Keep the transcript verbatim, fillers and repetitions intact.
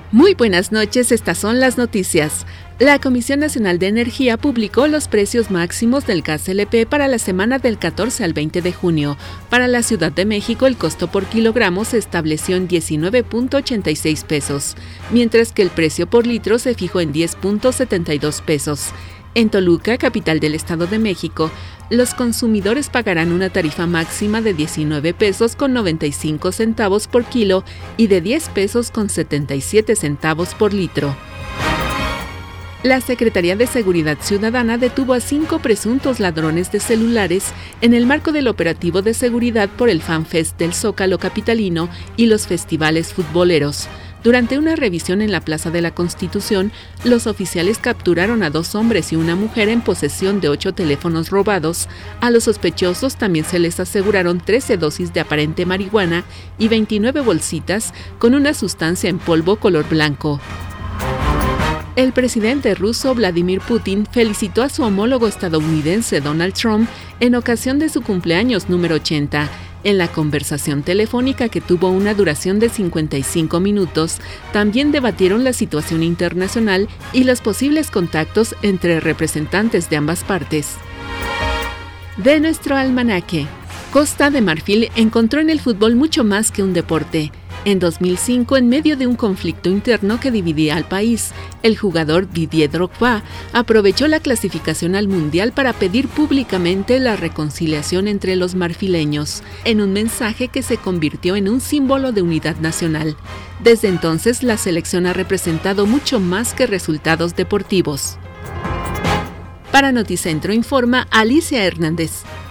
Muy buenas noches, estas son las noticias. La Comisión Nacional de Energía publicó los precios máximos del gas L P para la semana del catorce al veinte de junio. Para la Ciudad de México, el costo por kilogramo se estableció en diecinueve punto ochenta y seis pesos, mientras que el precio por litro se fijó en diez punto setenta y dos pesos. En Toluca, capital del Estado de México, los consumidores pagarán una tarifa máxima de diecinueve pesos con noventa y cinco centavos por kilo y de diez pesos con setenta y siete centavos por litro. La Secretaría de Seguridad Ciudadana detuvo a cinco presuntos ladrones de celulares en el marco del operativo de seguridad por el FanFest del Zócalo capitalino y los festivales futboleros. Durante una revisión en la Plaza de la Constitución, los oficiales capturaron a dos hombres y una mujer en posesión de ocho teléfonos robados. A los sospechosos también se les aseguraron trece dosis de aparente marihuana y veintinueve bolsitas con una sustancia en polvo color blanco. El presidente ruso Vladimir Putin felicitó a su homólogo estadounidense Donald Trump en ocasión de su cumpleaños número ochenta. En la conversación telefónica, que tuvo una duración de cincuenta y cinco minutos, también debatieron la situación internacional y los posibles contactos entre representantes de ambas partes. De nuestro almanaque, Costa de Marfil encontró en el fútbol mucho más que un deporte. En dos mil cinco, en medio de un conflicto interno que dividía al país, el jugador Didier Drogba aprovechó la clasificación al Mundial para pedir públicamente la reconciliación entre los marfileños, en un mensaje que se convirtió en un símbolo de unidad nacional. Desde entonces, la selección ha representado mucho más que resultados deportivos. Para Noticentro informa Alicia Hernández.